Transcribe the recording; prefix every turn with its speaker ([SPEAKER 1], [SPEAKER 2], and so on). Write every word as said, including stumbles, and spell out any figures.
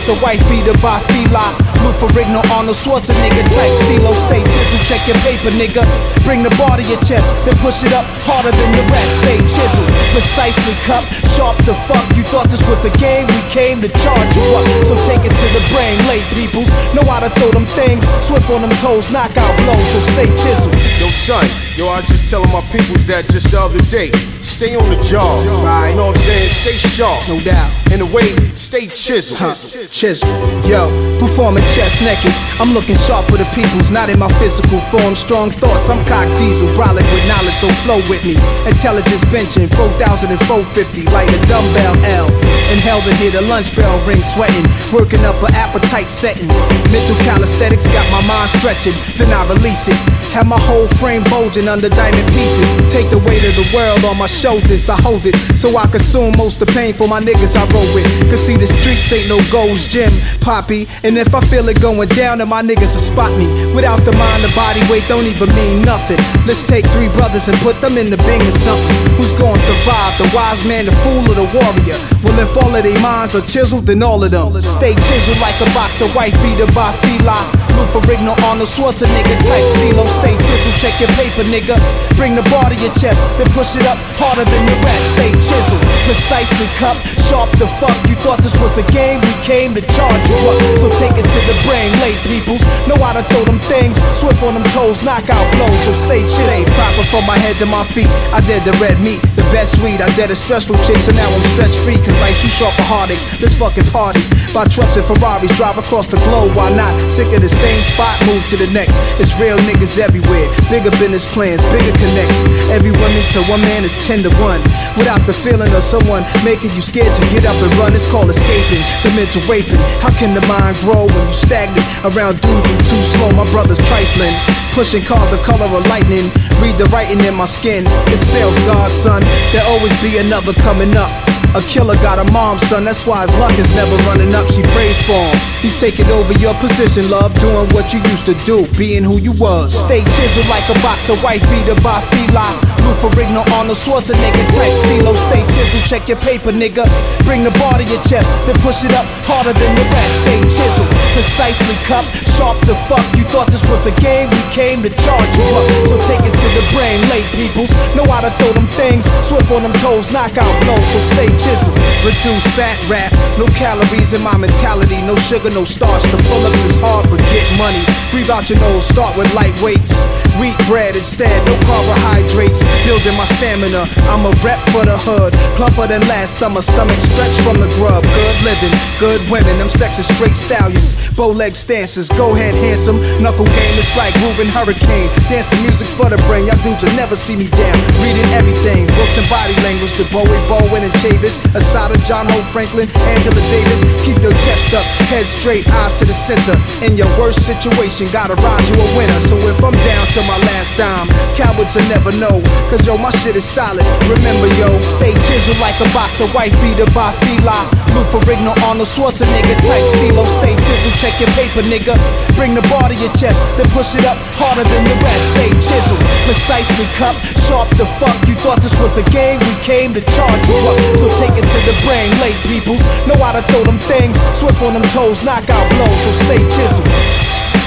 [SPEAKER 1] boxer, wife beater by Fila. Lou Ferrigno, Arnold Schwarzenegger type. Stilo, stay chisel, check your paper, nigga. Bring the bar to your chest, then push it up harder than the rest. Stay chisel, precisely cup, sharp the fuck. You thought this was a game, we came to charge you up. So take it to the brain, late peoples. Know how to throw them things, swift on them toes, knockout blows. So stay chisel.
[SPEAKER 2] Yo son, yo I was just telling my peoples that just the other day. Stay on the job,
[SPEAKER 1] right?
[SPEAKER 2] You know what I'm saying? Stay sharp,
[SPEAKER 1] no doubt.
[SPEAKER 2] In the way, stay chisel.
[SPEAKER 1] Huh. Chisel, yo, performing chest naked. I'm looking sharp for the peoples, not in my physical form. Strong thoughts, I'm cock diesel, brolic with knowledge, so flow with me. Intelligence benching, four thousand and four fifty, like a dumbbell L. Inhale to hear the lunch bell ring, sweating, working up an appetite setting. Mental calisthenics got my mind stretching, then I release it. Have my whole frame bulging under diamond pieces. Take the weight of the world on my shoulders, I hold it, so I consume most the pain for my niggas I roll with. Cause see the streets ain't no Gold's Gym, Poppy. And if I feel it going down, then my niggas will spot me. Without the mind, the body weight don't even mean nothing. Let's take three brothers and put them in the Bing or something. Who's gonna survive, the wise man, the fool, or the warrior? Well, if all of their minds are chiseled, then all of them stay chiseled like a boxer, wife beater by Fila. Lou Ferrigno, Arnold Schwarzenegger type. Stilo, stay chiseled, check your paper, nigga. Bring the bar to your chest, then push it up harder than the rest. Stay chiseled, precisely cup, sharp the fuck. You thought this was a game, we came to charge you up. So take it to the brain, late peoples. Know how to throw them things, swift on them toes, knockout blows. So stay chiseled, stay proper from my head to my feet. I did the red meat, the best weed. I did a stressful chick, so now I'm stress free. Cause life too short for heartaches. Let's fucking party. Buy trucks and Ferraris, drive across the globe. Why not? Sick of the same spot, move to the next. It's real niggas everywhere, bigger business plans, bigger connects. Every woman to one man is ten to one. Without the feeling of someone making you scared to get up and run, it's called escaping, the mental raping. How can the mind grow when you stagnant around dudes who too slow? My brother's trifling, pushing cars the color of lightning. Read the writing in my skin, it spells God, son. There'll always be another coming up. A killer got a mom, son, that's why his luck is never running up. She prays for him, he's taking over your position, love. Doing what you used to do, being who you was. Stay chiseled like a boxer, wife beater by Fila. Lou Ferrigno, Arnold Schwarzenegger type. Stilo, stay chiseled, check your paper, nigga. Bring the bar to your chest, then push it up harder than the rest. Stay chiseled, precisely cup, sharp the fuck. You thought this was a game, we came to charge you up. So take it to the brain, late peoples. Know how to throw them things, swift on them toes, knockout blows. So stay chiseled, reduce fat rap, no calories in my mentality. No sugar, no starch, the pull-ups is hard but get money. Breathe out your nose, start with light weights. Wheat bread instead, no carbohydrates. Building my stamina, I'm a rep for the hood. Plumper than last summer, stomach stretched from the grub. Good living, good women, them sexy straight stallions. Bow leg stances, go ahead handsome. Knuckle game, it's like Ruben Hurricane. Dance to music for the brain, y'all dudes will never see me down. Reading everything, books and body language. The Bowie, Bowen and Chavis, Asada, John Hope, Franklin, Angela Davis. Keep your chest up, head straight, eyes to the center. In your worst situation, gotta rise you a winner. So if I'm down to my last dime, cowards will never know. Cause yo, my shit is solid, remember yo. Stay chiseled like a boxer, wife beater by Fila. Lou Ferrigno, Arnold Schwarzenegger type. Stilo, stay chiseled, check your paper, nigga. Bring the bar to your chest, then push it up harder than the rest. Stay chiseled, precisely cup, sharp the fuck. You thought this was a game, we came to charge you up. So take it to the brain, late peoples. Know how to throw them things, swift on them toes, knockout blows. So stay chiseled.